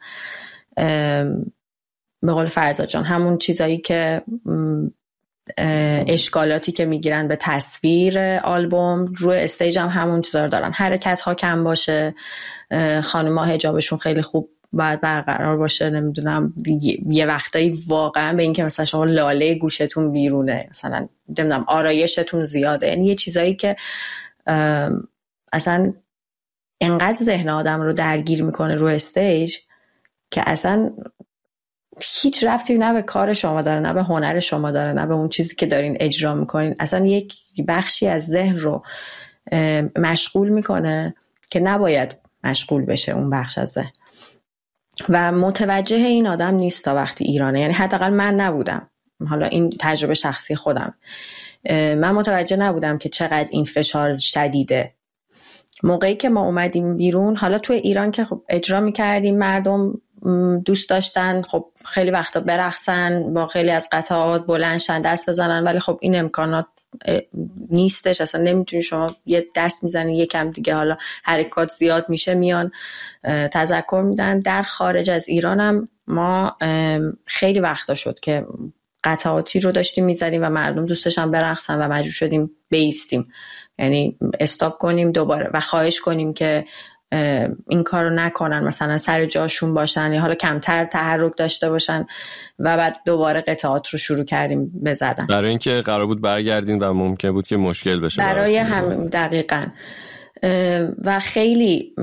به قول فرزاد جان همون چیزایی که اشکالاتی که میگیرن به تصویر آلبوم، روی استیج هم همون چیزا رو دارن. حرکت ها کم باشه، خانم‌ها حجابشون خیلی خوب باید برقرار باشه، نمیدونم یه وقتایی واقعا به این که مثلا شما لاله گوشتون بیرونه، مثلا نمیدونم آرایشتون زیاده، یعنی یه چیزایی که اصلا انقدر ذهن آدم رو درگیر میکنه روی استیج که اصلا هیچ ربطی نه به کار شما داره، نه به هنر شما داره، نه به اون چیزی که دارین اجرا میکنین. اصلا یک بخشی از ذهن رو مشغول میکنه که نباید مشغول بشه اون بخش از ذهن، و متوجه این آدم نیست تا وقتی ایرانه. یعنی حداقل من نبودم، حالا این تجربه شخصی خودم، من متوجه نبودم که چقدر این فشار شدیده. موقعی که ما اومدیم بیرون، حالا توی ایران که خب اجرا میکردیم، مردم دوست داشتن خب خیلی وقتا برقصن، با خیلی از قطعات بلند شن، دست بزنن، ولی خب این امکانات نیستش. اصلا نمیتونی شما یه دست میزنی یکم دیگه حالا حرکات زیاد میشه میان تذکر میدن. در خارج از ایرانم ما خیلی وقتا شد که قطعاتی رو داشتیم میزدیم و مردم دوست داشتن برقصن و مجبور شدیم بیستیم، یعنی استاپ کنیم دوباره و خواهش کنیم که این کار رو نکنن، مثلا سر جاشون باشن یا حالا کمتر تحرک داشته باشن، و بعد دوباره قطعات رو شروع کردیم بزدن، برای اینکه قرار بود برگردین و ممکن بود که مشکل بشه برای هم. دقیقاً. و خیلی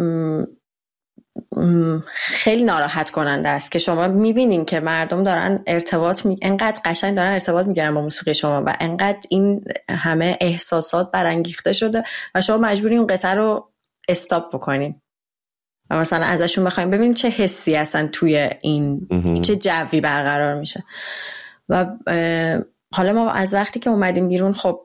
خیلی ناراحت کننده است که شما میبینین که مردم دارن ارتباط می... انقدر قشنگ دارن ارتباط میگیرن با موسیقی شما و انقدر این همه احساسات برانگیخته شده و شما مجبورین اون قطعه رو استاپ بکنین و مثلا ازشون بخوایم ببینین چه حسی هستن توی این، چه جوی برقرار میشه. و حالا ما از وقتی که اومدیم بیرون، خب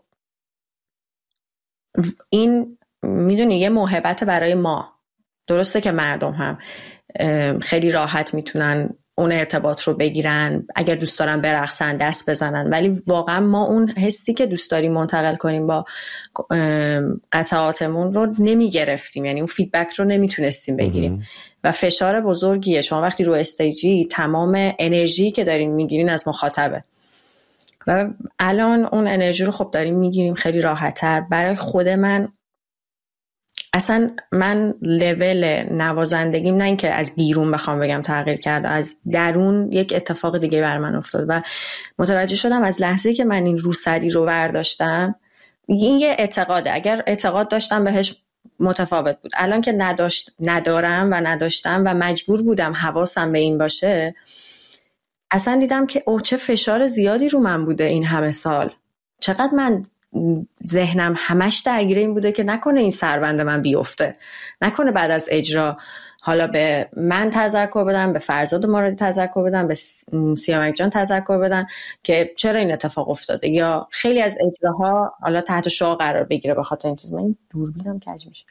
این میدونی یه موهبت برای ما. درسته که مردم هم خیلی راحت میتونن اون ارتباط رو بگیرن، اگر دوست دارن برقصن دست بزنن، ولی واقعا ما اون حسی که دوست داریم منتقل کنیم با قطعاتمون رو نمیگرفتیم، یعنی اون فیدبک رو نمیتونستیم بگیریم و فشار بزرگیه. شما وقتی رو استیجی تمام انرژی که دارین میگیرین از مخاطبه و الان اون انرژی رو خب داریم میگیریم خیلی راحت‌تر. برای خود من اصلا من لول نوازندگیم نه اینکه از بیرون بخوام بگم تغییر کرده، از درون یک اتفاق دیگه بر من افتاد و متوجه شدم از لحظه‌ای که من این روسری رو برداشتم، این یه اعتقاده، اگر اعتقاد داشتم بهش متفاوت بود. الان که نداشت ندارم و نداشتم و مجبور بودم حواسم به این باشه، اصلا دیدم که اوه چه فشار زیادی رو من بوده این همه سال، چقدر من ذهنم همش درگیر این بوده که نکنه این سربند من بیفته، نکنه بعد از اجرا حالا به من تذکر بدن، به فرزاد مرادی تذکر بدن، به سیامک جان تذکر بدن که چرا این اتفاق افتاده، یا خیلی از اجراها حالا تحت شعاع قرار بگیره به خاطر این چیز. من این دوربینم کج میشه.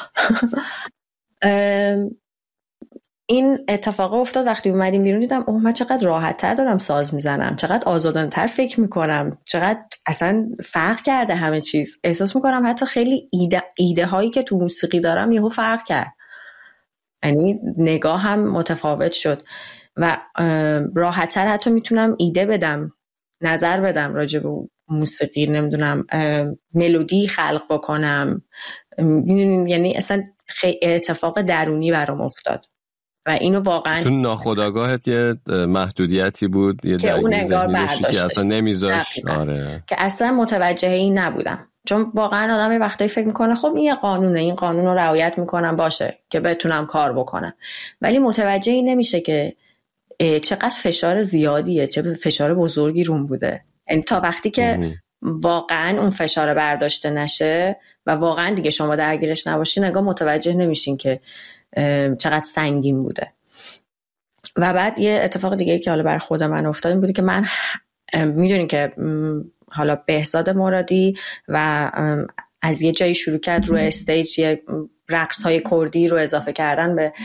این اتفاق افتاد وقتی اومدیم بیرون، دیدم اوه من چقدر راحت تر دارم ساز میزنم، چقدر آزادانه تر فکر میکنم، چقدر اصلا فرق کرده همه چیز. احساس میکنم حتی خیلی ایده, ایده هایی که تو موسیقی دارم یهو فرق کرد، یعنی نگاه هم متفاوت شد و راحت تر حتی میتونم ایده بدم، نظر بدم راجع به موسیقی، نمیدونم ملودی خلق بکنم. یعنی اصلا خیلی اتفاق درونی برام افتاد و اینو واقعا تو ناخودآگاهت یه محدودیتی بود، یه که اون انگار برداشتش که اصلا نمیذاشت. آره. که اصلا متوجه این نبودم، چون واقعا آدم یه وقتایی فکر میکنه خب این یه قانونه، این قانون رو رعایت میکنم باشه که بتونم کار بکنم، ولی متوجه این نمیشه که چقدر فشار زیادیه، چه فشار بزرگی روم بوده. یعنی تا وقتی که واقعا اون فشار برداشته نشه و واقعا دیگه شما درگیرش نباشین، نگاه متوجه نمیشین که چقدر سنگین بوده. و بعد یه اتفاق دیگه که حالا برای خود من افتاد این بودی که من میدونین که حالا بهزاد مرادی و از یه جایی شروع کرد روی استیج یه رقص های کردی رو اضافه کردن به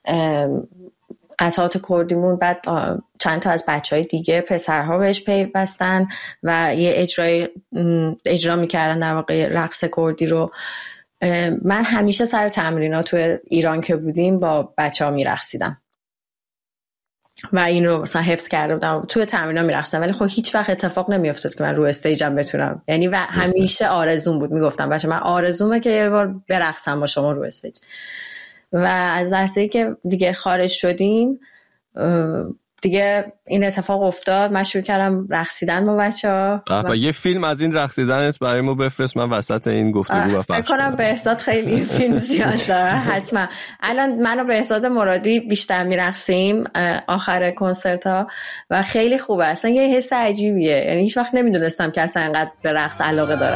قطعات کردیمون. بعد چند تا از بچهای دیگه پسرها بهش پیوستن و یه اجرای اجرا میکردن در واقع رقص کردی رو. من همیشه سر تمرینات تو ایران که بودیم با بچه‌ها میرقصیدم و این رو مثلا حفظ کرده بودم، توی تمرینات میرقصیدم، ولی خب هیچ وقت اتفاق نمیافتاد که من رو استیجم بتونم. یعنی و همیشه آرزوم بود، میگفتم بچه من آرزومه که یه بار برقصم با شما رو استیج. و از لحظه‌ای که دیگه خارج شدیم دیگه این اتفاق افتاد، من شروع کردم رقصیدن با بچه‌ها. و یه فیلم از این رقصیدنت برای ما بفرست، من وسط این گفتگو و فکر کنم بهزاد خیلی فیلم زیاد داره. حتما الان من و بهزاد مرادی بیشتر میرقصیم آخر کنسرت ها و خیلی خوبه، اصلا یه حس عجیبیه. یعنی هیچ وقت نمیدونستم که اصلا انقدر به رقص علاقه دارم.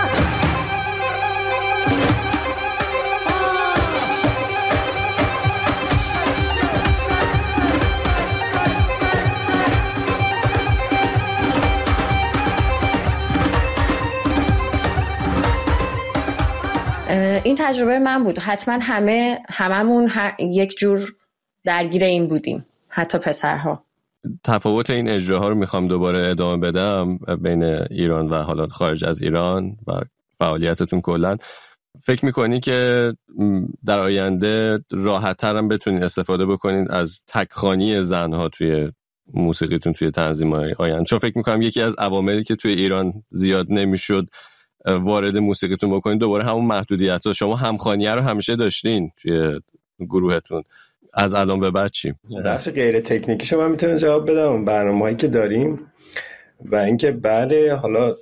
این تجربه من بود. حتما همه هممون هر یک جور درگیر این بودیم، حتی پسرها. تفاوت این اجراها رو میخوام دوباره ادامه بدم بین ایران و حالا خارج از ایران و فعالیتتون کلا. فکر میکنی که در آینده راحت تر هم بتونین استفاده بکنین از تکخوانی زنها توی موسیقیتون توی تنظیم‌های آینده؟ چون فکر میکنم یکی از عواملی که توی ایران زیاد نمیشد وارد موسیقیتون بکنین دوباره همون محدودیت ها. شما همخوانیه رو همیشه داشتین توی گروهتون، از الان به بعد چی؟ بخش غیر تکنیکیشو من میتونم جواب بدم. برنامه‌هایی که داریم و اینکه بله حالا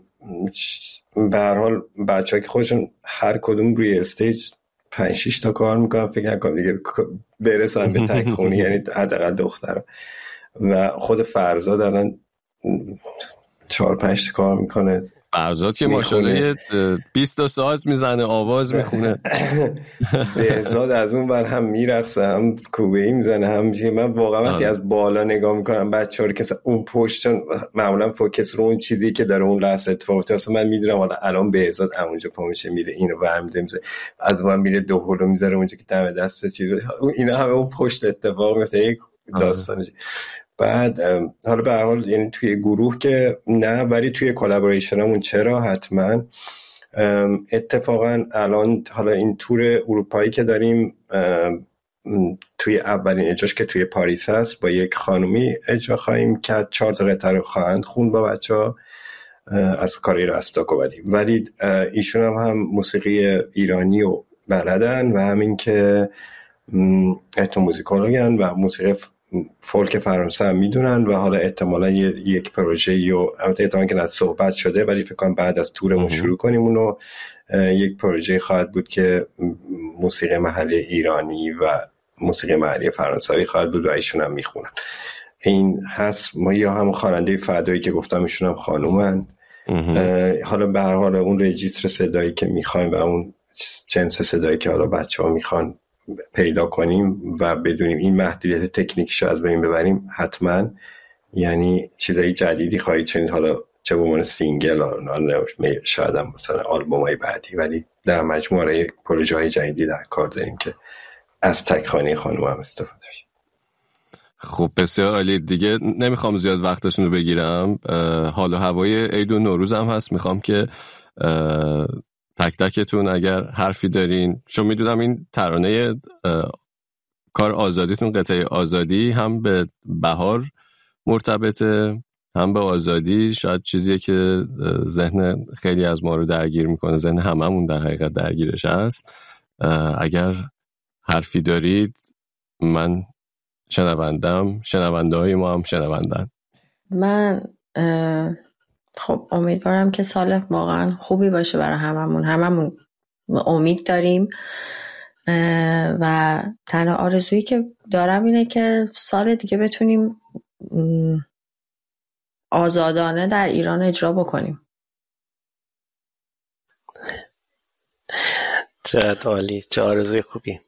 به هر حال بچه‌ها که خودشون هر کدوم روی استیج پنج شش تا کار میکنن، فکر نکنم دیگه برسن به تکخونی، یعنی حداقل دخترها. و خود فرزاد الان چهار پنج تا کار میکنه. فرزاد که ماشاءالله بیست تا ساز میزنه، آواز میخونه. بهزاد از اون بر هم میرقصه، هم کوبه‌ای میزنه، هم میشه. من واقعا وقتی از بالا نگاه میکنم بچه‌ها رو که اون پشتون معمولا فوکس رو اون چیزی که داره اون لحظه اتفاق میفته. اصلا من میدونم حالا الان بهزاد اونجا پا میشه میره اینو برمی‌داره میزه، از اون میره دوهلو میذاره اونجا که دم دست چیزا، اینا همه اون پشت اتفاق میفته. یک داستانه. بعد حالا به هر حال یعنی توی گروه که نه، ولی توی کلابوریشنمون چرا حتما. اتفاقا الان حالا این تور اروپایی که داریم توی اولین اجراش که توی پاریس هست با یک خانومی اجرا خواهیم که چهار تا قطعه رو خواهند خوند با بچه‌ها از کاری راستاکو. ولی ولی ایشون هم هم موسیقی ایرانی و بلدن و همین که اتنوموزیکولوگن و موسیقی فولک فرانسه هم میدونن و حالا احتمالا یک پروژه و البته احتمالا که صحبت شده ولی فکر کنم بعد از تورمون شروع کنیم اونو یک پروژه خواهد بود که موسیقی محلی ایرانی و موسیقی محلی فرانسوی خواهد بود و ایشون هم میخونن. این هست. ما یا هم خواننده فدایی که گفتم ایشون هم خانومن. حالا به هر حال اون رجیستر صدایی که میخوایم و اون جنس صدایی که حالا بچه‌ها میخوان پیدا کنیم و بدونیم این محدودیت تکنیکش رو از بین ببریم حتما، یعنی چیزای جدیدی خواهید شنید، حالا چه به عنوان سینگل شاید هم مثلا آلبومای بعدی، ولی در مجموعه یک پروژه های جدیدی در کار داریم که از تک خانه خانم هم استفاده بشه. خب بسیار عالی. دیگه نمیخوام زیاد وقتتون رو بگیرم. حال و هوای عید و نوروز هم هست، میخوام که تک تکتون اگر حرفی دارین، چون میدونم این ترانه کار آزادیتون قطعه آزادی هم به بهار مرتبطه هم به آزادی، شاید چیزیه که ذهن خیلی از ما رو درگیر میکنه، ذهن هممون در حقیقت درگیرش هست. اگر حرفی دارید من شنوندم، شنونده های ما هم شنوندن. من خب امیدوارم که سال واقعا خوبی باشه برای هممون. هممون امید داریم و تنها آرزویی که دارم اینه که سال دیگه بتونیم آزادانه در ایران اجرا بکنیم. چه عالی، چه آرزوی خوبی.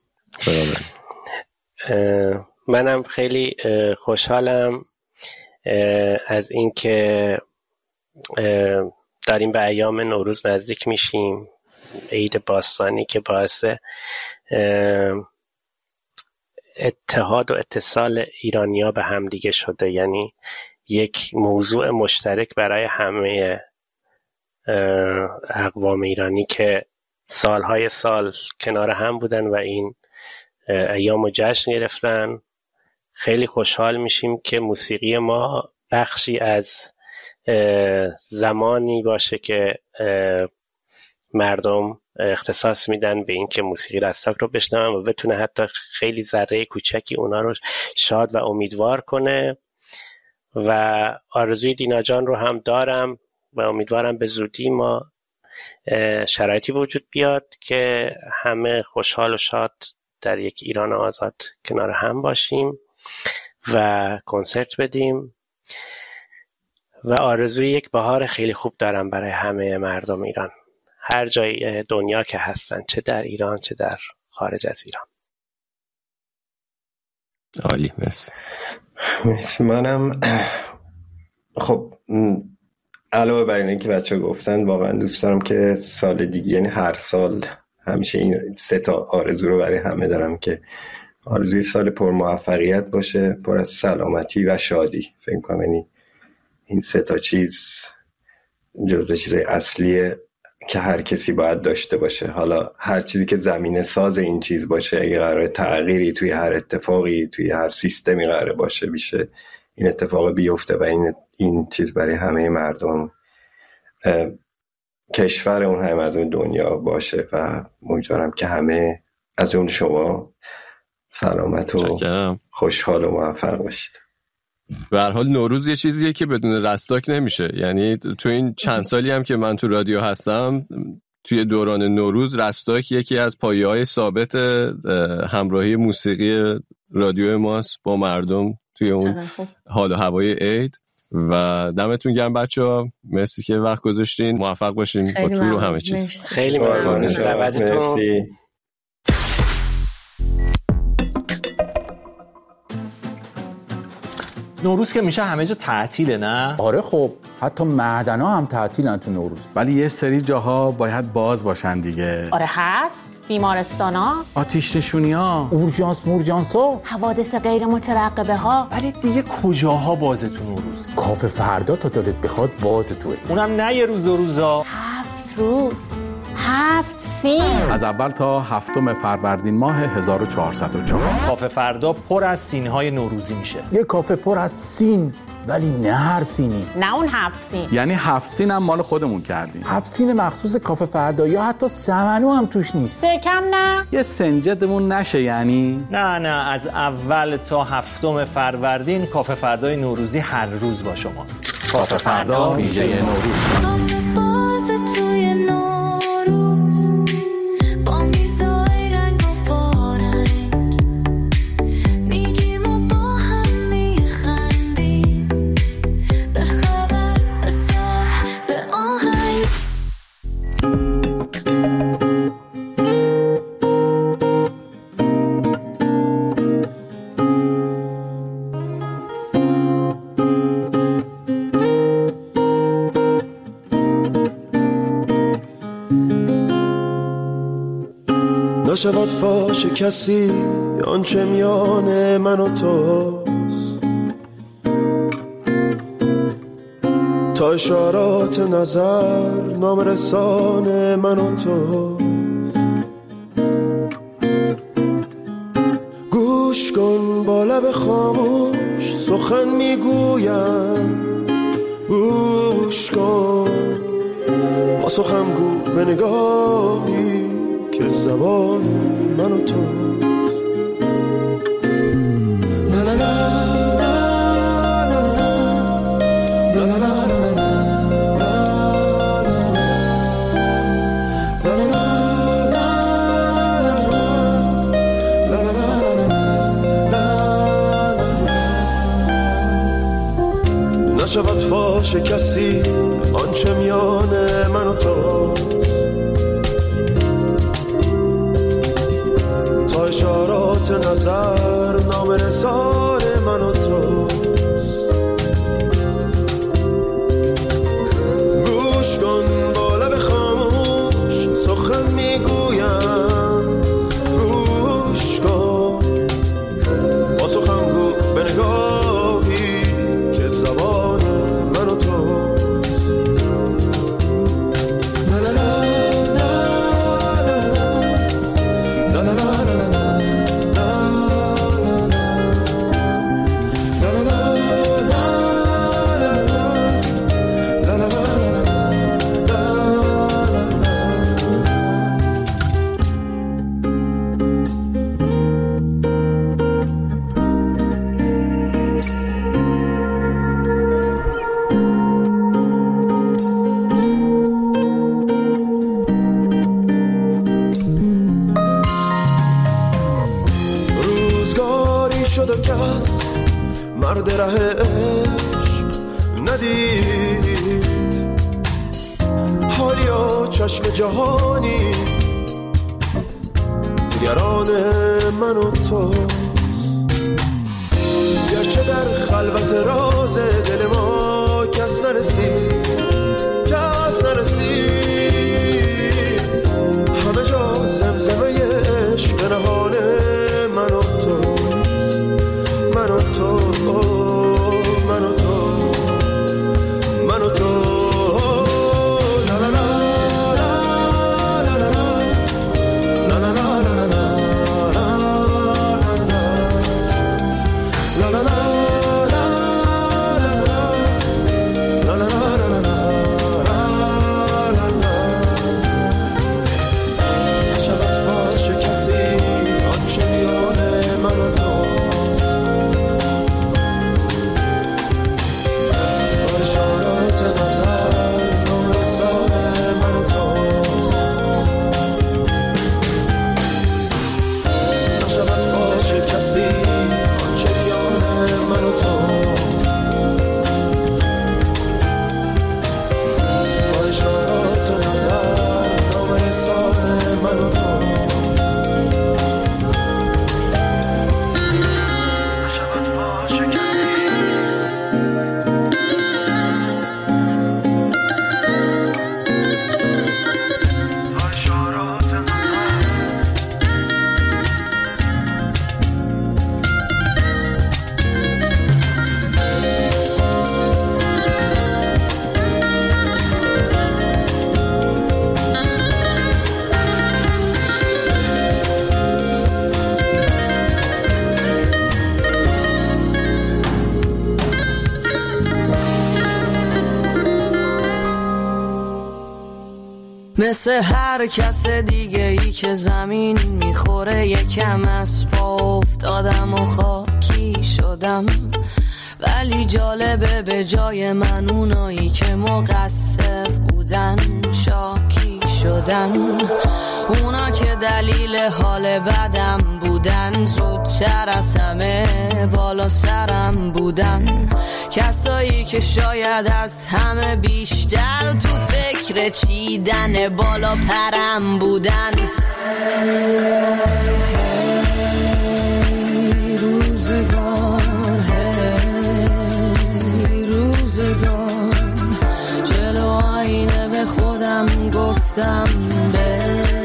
منم خیلی خوشحالم از این که داریم به ایام نوروز نزدیک میشیم، عید باستانی که باعث اتحاد و اتصال ایرانی‌ها به هم دیگه شده، یعنی یک موضوع مشترک برای همه اقوام ایرانی که سالهای سال کنار هم بودن و این ایام رو جشن گرفتن. خیلی خوشحال میشیم که موسیقی ما بخشی از زمانی باشه که مردم اختصاص میدن به این که موسیقی رستاک رو بشنون و بتونه حتی خیلی ذره کوچکی اونا رو شاد و امیدوار کنه. و آرزوی دینا جان رو هم دارم و امیدوارم به زودی ما شرایطی وجود بیاد که همه خوشحال و شاد در یک ایران آزاد کنار هم باشیم و کنسرت بدیم. و آرزوی یک بهار خیلی خوب دارم برای همه مردم ایران، هر جای دنیا که هستن، چه در ایران چه در خارج از ایران. عالی، مرسی. مرسی. منم خب علاوه بر اینه که بچه ها گفتن، واقعا دوست دارم که سال دیگه، یعنی هر سال همیشه این سه تا آرزو رو برای همه دارم که آرزوی سال پر موفقیت باشه، پر از سلامتی و شادی. فکر کنم یعنی این سه تا چیز جزو چیزای اصلیه که هر کسی باید داشته باشه. حالا هر چیزی که زمینه ساز این چیز باشه، اگه قراره تغییری توی هر اتفاقی توی هر سیستمی قراره باشه بیشه، این اتفاق بیفته و این این چیز برای همه مردم کشور اون همه مردم دنیا باشه و امیدوارم که همه از اون شما سلامت و چکرم. خوشحال و موفق باشید. به هر حال نوروز یه چیزیه که بدون رستاک نمیشه. یعنی تو این چند سالی هم که من تو رادیو هستم، توی دوران نوروز رستاک یکی از پایه‌های ثابت همراهی موسیقی رادیو ماست با مردم توی اون حال و هوای عید. و دمتون گرم بچه‌ها، مرسی که وقت گذاشتین. موفق باشین با تور و همه چیز. مرسی. خیلی ممنون از دعوتتون. مرسی. نوروز که میشه همه جا تعطیله، نه؟ آره خب حتی معدنا هم تعطیلن تو نوروز. ولی یه سری جاها باید باز باشن دیگه. آره هست، بیمارستانا، آتیش نشونی ها، اورژانس مورژانسا، حوادث غیر مترقبه ها. ولی دیگه کجاها بازه تو نوروز؟ کافه فردا تا دلت بخواد باز توه. اونم نه یه روز دو روزا، هفت روز، هفت سین. از اول تا هفتم فروردین ماه هزار و چهارصد و چهار کافه فردا پر از سینهای نوروزی میشه. یه کافه پر از سین ولی نه هر سینی. نه اون هفت سین. یعنی هفت سین هم مال خودمون کردیم. هفت سین مخصوص کافه فردا یا حتی سمنو هم توش نیست. سرکم نه. یه سنجدمون نشه یعنی؟ نه نه از اول تا هفتم فروردین کافه فردای نوروزی هر روز با شما. کافه فردا ویژه نوروز. کافه باز توی نوروز با میزای رنگ و وارنگ میگیم و با هم میخندیم به خبر به سر به آهنگ. نشود فاش کسی آنچه میان من و توست، تا اشارات نظر نامرسان من و توست. گوش کن با لب خاموش سخن میگویم، گوش کن با سخن گو به نگاهی که زبان من و تو. لا لا لا لا لا لا لا نشود فاش کسی آنچه میان من و توست، تا اشارات نظر نامرسان من و توست. گوش کن با لب خاموش سخن میگویم، گوش کن با سخن گو به نگاهی که زبان من و توست. لا لا لا لا لا لا مرد ره عشق ندید، حالیا چشم جهانی نگران من و توست. گرچه در خلوت راز دل ما کس نرسید، کس نرسید، همه جا زمزمه عشق نهان من و توست، من و تو، من و تو، من و تو. لا لا لا لا لا لا لا لا لا لا لا لا لا لا لا لا لا مثل هر کس دیگه ای که زمین میخوره یکم از پا افتادم و خاکی شدم، ولی جالبه به جای من اونایی که مقصر بودن شاکی شدن. اونا که دلیل حال بدم بودن زودتر از همه بالا سرم بودن. کسایی که شاید از همه بیشتر تو فکر چیدن بالا پرم بودن. هی روزگار، هی روزگار، جلو آینه به خودم گفتم به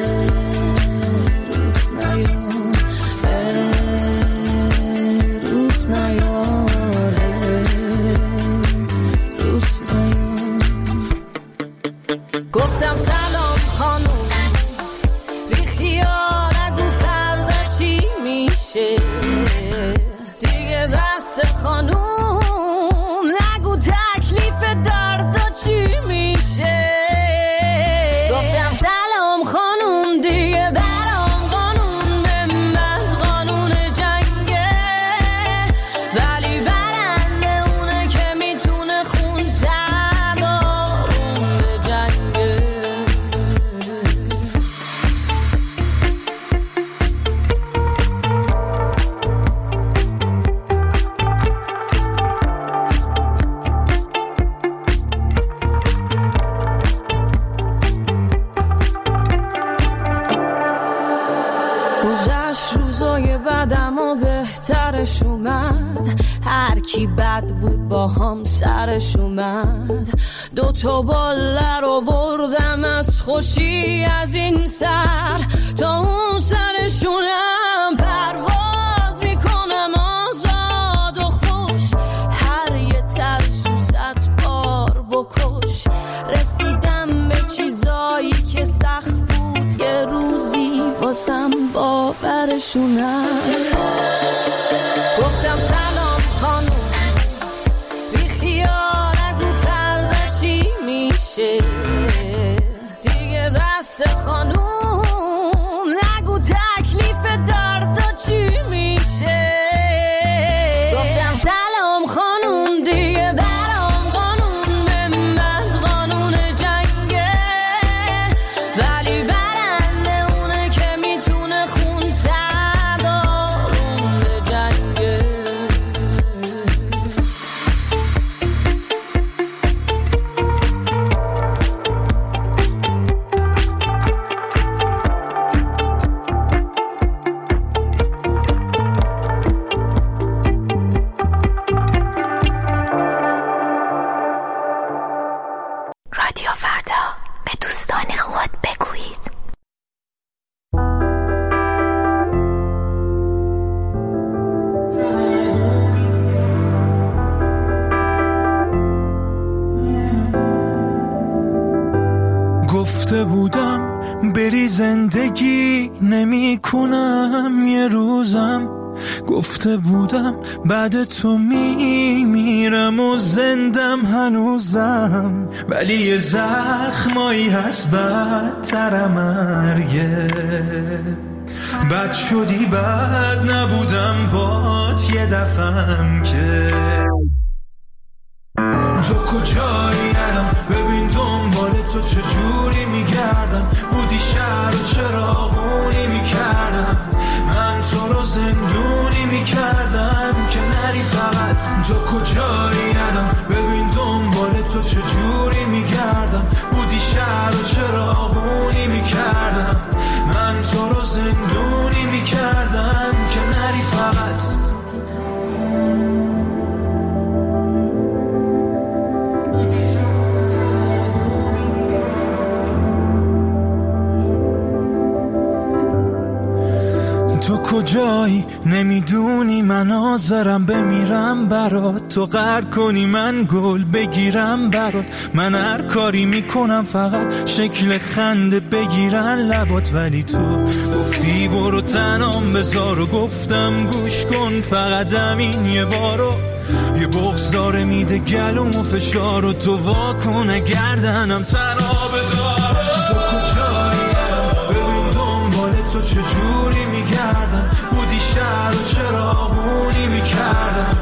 گفتم سلام خانوم، بی خیال نگو فردا چی میشه دیگه، بس خانوم نگو تکلیف دردا چی میشه. گفتم سلام خانوم، دیگه برام قانون به من قانون جنگه، ولی برنده اونه که میتونه خون زد آروم به جنگه. گذشت روزای بدم و بهترش اومد، هر کی بد بود با هم سرش اومد. دو تا باله رو بردم از خوشی از این سر تا اون سرشونم، پرواز میکنم آزاد و خوش، هر یه ترسو صد بار بکش. رسیدم به چیزایی که سخت بود یه روزی واسم باورشونم. گفتم سلام خانوم، بی خیال نگو فردا چی میشه دیگه، بس خانوم نگو تکلیف دردا چی میشه. گفتم سلام خانوم، دیگه برام قانون به من قانون جنگه، ولی برنده اونه که میتونه خون زد آروم به جنگه. رادیو فردا، به دوستان خود بگویید. گفته بودم بری زندگی نمی کنم یه روزم، گفته بودم بعد تو می میرم و زندم هنوزم، ولی یه زخمایی هست بدتر مرگه. بد شدی بد نبودم بات یه دفعم که. تو کجایی الان ببین دنبال تو چجوری میگردم، بودی شهر و چراغونی میکردم، من تو رو زندونی میکردم که نری فقط. تو کجایی الان ببین دنبال تو چجوری میگردم، بودی شهر و چراغونی میکردم، من تو رو زندونی میکردم که نری فقط. تو کجایی نمیدونی من حاضرم بمیرم برات، تو قهر کنی من گل بگیرم برات، من هر کاری میکنم فقط شکل خنده بگیرن لبات، ولی تو گفتی برو تنام بذار و گفتم گوش کن فقط همین یه بارو، یه بغض داره میده گلوم و فشار و تو واکن گردنم تنها بدار. تو کجایی چجوری میگردم بودی شهر و چراغونی میکردم